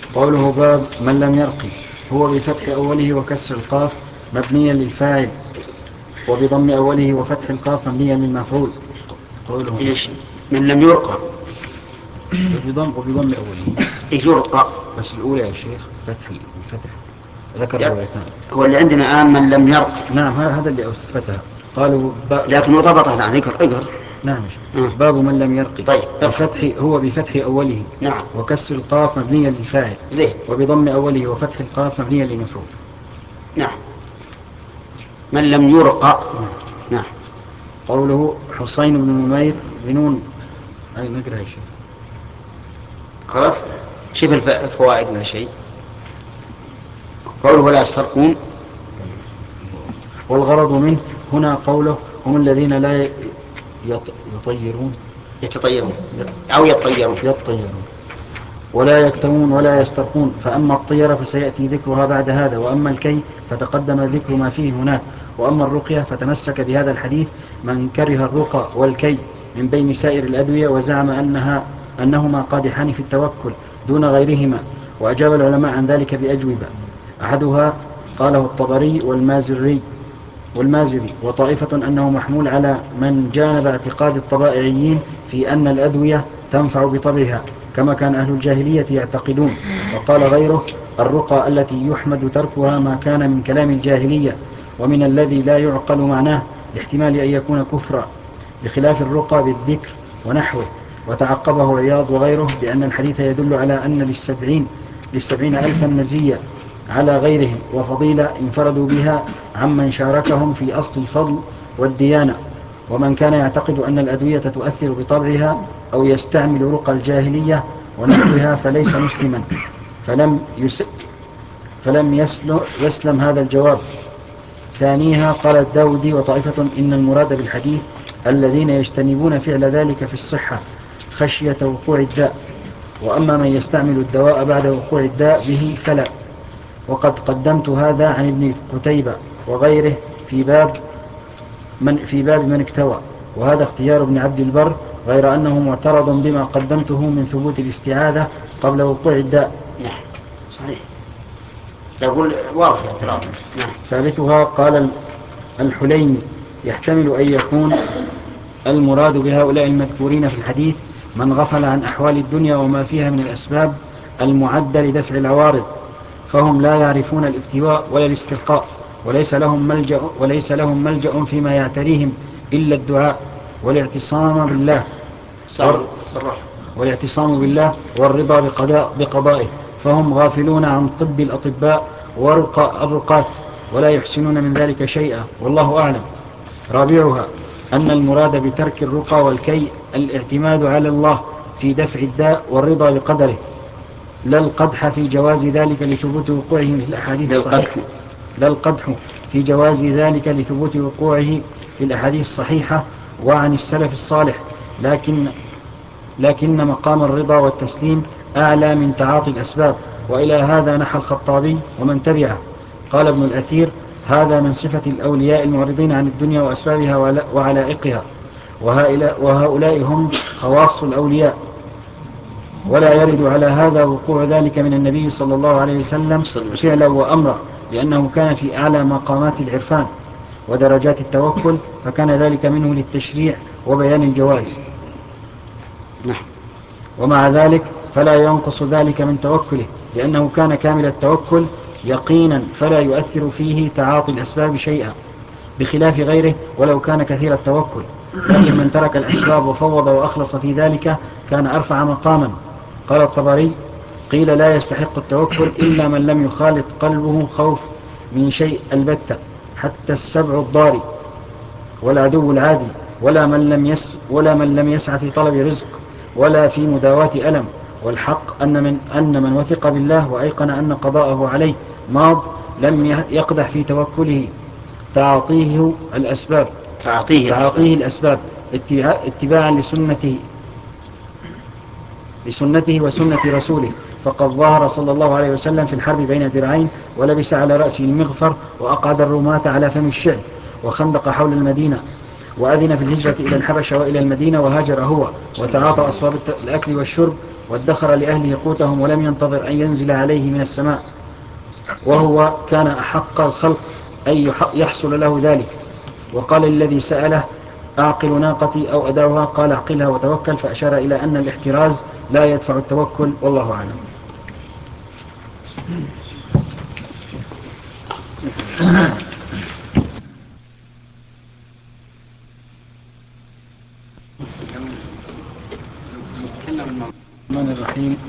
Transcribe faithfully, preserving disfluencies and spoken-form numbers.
قوله باب من لم يرقي هو بفتح أوله وكسر القاف مبنيا للفاعل وبضم أوله وفتح القاف مبنيا للمفعول. قوله إيش من لم يرقى وبضم وبضم أوله يرقى بس الأولى يا شيخ فتح الفتح ذكر يب. روايتان. هو اللي عندنا الآن من لم يرقى. نعم هذا اللي أثبتها. قالوا لكن وضبطها الآن اقرأ اقرأ. نعم باب من لم يرقي طيب بفتح هو بفتح أوله نعم وكسر القاف مبنيا للفاعل زين وبضم أوله وفتح القاف مبنيا للمفعول. نعم من لم يرقى. نعم. نعم. قوله حسين بن نمير بنون أي نقرأ يا شيخ خلاص شوف الفوائد ولا شيء. قوله ولا يسترقون والغرض منه هنا قوله هم الذين لا يطيرون يتطيرون أو يتطيرون يطيرون ولا يكتمون ولا يسترقون. فأما الطيرة فسيأتي ذكرها بعد هذا، وأما الكي فتقدم ذكر ما فيه هناك. وأما الرقية فتمسك بهذا الحديث من كره الرقى والكي من بين سائر الأدوية وزعم أنها أنهما قادحان في التوكل دون غيرهما. وأجاب العلماء عن ذلك بأجوبة. أحدها قاله الطبري والمازري والمازري وطائفة أنه محمول على من جانب اعتقاد الطبائعيين في أن الأدوية تنفع بطبعها كما كان أهل الجاهلية يعتقدون. وقال غيره الرقى التي يحمد تركها ما كان من كلام الجاهلية ومن الذي لا يعقل معناه لاحتمال أن يكون كفرا، بخلاف الرقى بالذكر ونحوه. وتعقبه عياض وغيره بأن الحديث يدل على أن للسبعين للسبعين ألفا مزية على غيرهم وفضيلة انفردوا بها عمن شاركهم في أصل الفضل والديانة. ومن كان يعتقد أن الأدوية تؤثر بطبعها أو يستعمل رقى الجاهلية ونحوها فليس مسلما. فلم, يس فلم يسلم, يسلم هذا الجواب. ثانيها قال الداودي وطائفة إن المراد بالحديث الذين يجتنبون فعل ذلك في الصحة خشية وقوع الداء، وأما من يستعمل الدواء بعد وقوع الداء به فلا. وقد قدمت هذا عن ابن قتيبة وغيره في باب من في باب من اكتوى، وهذا اختيار ابن عبد البر، غير أنه معترض بما قدمته من ثبوت الاستعاذة قبل وقوع الداء. نعم صحيح تقول واضح الاعتراض. نعم. ثالثها قال الحليمي يحتمل أن يكون المراد بهؤلاء المذكورين في الحديث من غفل عن أحوال الدنيا وما فيها من الأسباب المعدة لدفع العوارض، فهم لا يعرفون الاكتواء ولا الاسترقاء، وليس لهم ملجأ وليس لهم ملجأ فيما يعتريهم إلا الدعاء والاعتصام بالله والاعتصام بالله والرضا بقضاء بقضائه، فهم غافلون عن طب الأطباء ورقى الرقات ولا يحسنون من ذلك شيئا والله أعلم. رابعها أن المراد بترك الرقى والكي الاعتماد على الله في دفع الداء والرضا بقدره، لا القدح في جواز ذلك لثبوت وقوعه في الأحاديث الصحيحة لا القدح في جواز ذلك لثبوت وقوعه في الأحاديث الصحيحة وعن السلف الصالح، لكن لكن مقام الرضا والتسليم أعلى من تعاطي الأسباب. وإلى هذا نحى الخطابي ومن تبعه. قال ابن الأثير هذا من صفة الأولياء المعرضين عن الدنيا وأسبابها وعلائقها، وهؤلاء هم خواص الأولياء، ولا يرد على هذا وقوع ذلك من النبي صلى الله عليه وسلم فعلا وأمرا، لأنه كان في أعلى مقامات العرفان ودرجات التوكل، فكان ذلك منه للتشريع وبيان الجواز. نعم. ومع ذلك فلا ينقص ذلك من توكله، لأنه كان كامل التوكل يقينا فلا يؤثر فيه تعاطي الأسباب شيئا، بخلاف غيره ولو كان كثير التوكل. لكن من ترك الأسباب وفوض وأخلص في ذلك كان أرفع مقاما. قال الطبري قيل لا يستحق التوكل إلا من لم يخالط قلبه خوف من شيء البتة، حتى السبع الضاري والعدو العادي، ولا من لم يس ولا من لم يسعى في طلب رزق ولا في مداواة ألم. والحق أن من أن من وثق بالله وأيقن أن قضاءه عليه ماض لم يقدح في توكله تعاطيه الأسباب تعاطيه, تعاطيه الأسباب اتباعا لسنته لسنته وسنة رسوله. فقد ظهر صلى الله عليه وسلم في الحرب بين درعين ولبس على رأسه المغفر وأقعد الرماة على فم الشعب وخندق حول المدينة، وأذن في الهجرة إلى الحبشة وإلى المدينة وهاجر هو وتعاطى أسباب الأكل والشرب وادخر لأهله قوتهم ولم ينتظر أن ينزل عليه من السماء، وهو كان أحق الخلق أن يحصل له ذلك. وقال الذي سأله: أعقل ناقتي أو أدعوها؟ قال: اعقلها وتوكل، فأشار إلى أن الاحتراز لا يدفع التوكل، والله أعلم. الرحمن الرحيم.